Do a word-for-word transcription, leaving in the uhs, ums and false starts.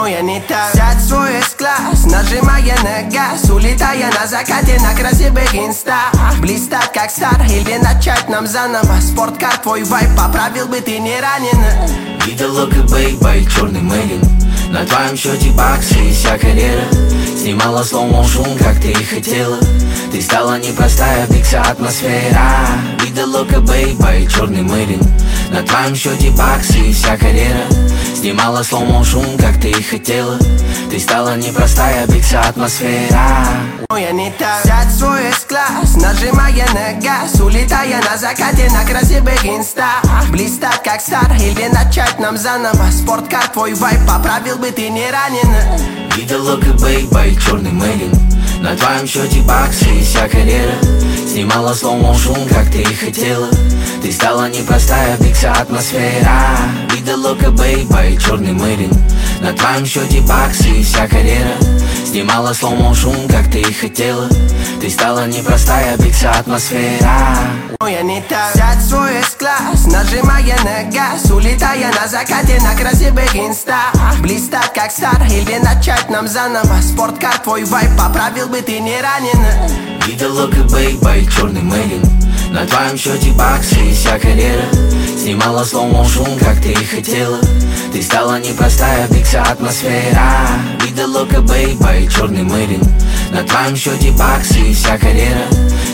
Я не так. Сядь в свой эс-класс, нажимая на газ, улетая на закате на красивых инстах. Блистать как стар или начать нам заново. Спорткар, твой вайп, поправил бы ты не ранен. Видел лук и бейбай, черный мейлин. На твоем счете баксы и вся карьера. Снимала слоу шум, как ты и хотела. Ты стала непростая, бикса атмосфера. Видел лук и бейбай, черный мейлин. На твоем счете баксы и вся карьера. Снимала слоу шум, как ты и хотела. Ты стала непростая, бикса атмосфера. Я не так. Сядь в свой эс-класс, нажимая на газ, улетая на закате на красивых инстах. Блистать как стар или начать нам заново. Спорткар, твой вайп, поправил бы ты не ранен. Видел лук и бейбай, черный мейлин. На твоем счете баксы и вся карьера. Снимала слоу шум, как ты и хотела. Ты стала непростая, бикса атмосфера. Видел лук и бейбай, черный мейлин. На твоем счете баксы и вся карьера. Снимала слоу шум, как ты и хотела. Ты стала непростая, бикса атмосфера. Я не так. Сядь в свой эс-класс, нажимая на газ, улетая на закате на красивых инстах. Блистать как стар или начать нам заново. Спорткар, твой вайп, поправил бы ты не ранен. Видел лук и бейбай, черный мейлин. На твоем счете баксы и вся карьера. Снимала слоу шум, как ты и хотела. Ты стала непростая, бикса атмосфера. Видел лук и бейбай, черный мейлин. На твоем счете баксы и вся карьера.